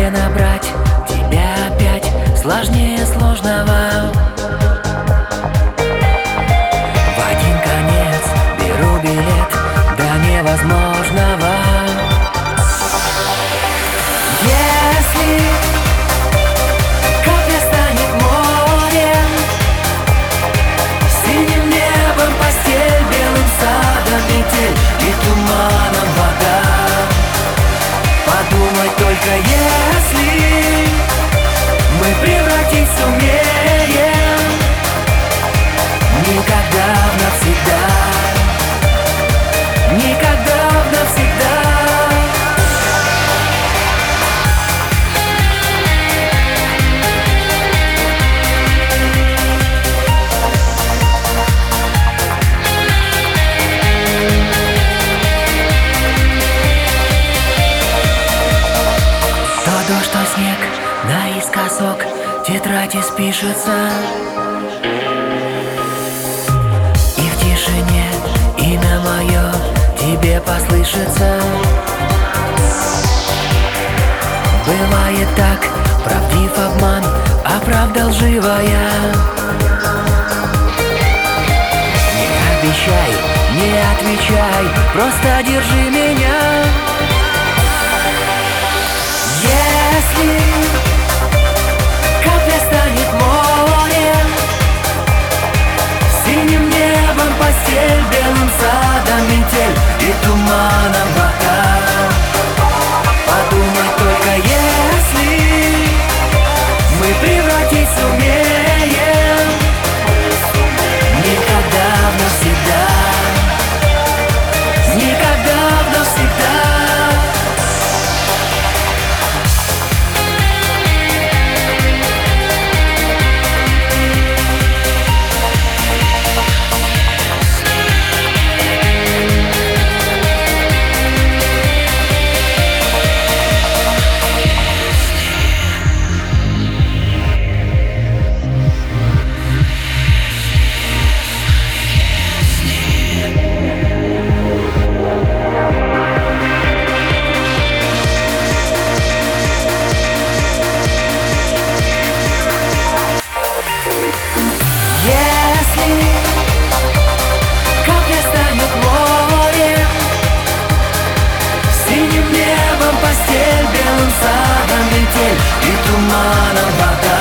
тебе набрать тебя опять сложнее сложного. В один конец беру билет до невозможного. Если капля станет морем, синим небом постель, белым садом метель и туманом вода, подумать только, если мы превратить сумеем никогда навсегда, никогда навсегда. То дождь, то снег наискосок тетрадь испишется, и в тишине имя мое тебе послышится. Бывает так, правдив обман, а правда лживая. Не обещай, не отвечай, просто держи меня. Если капля станет морем, синим небом постель, белым садом метель и туманом вода, подумать только, если мы превратить сумеем никогда навсегда, никогда навсегда. Если капля станет морем, синим небом постель, белым садом метель и туманом вода,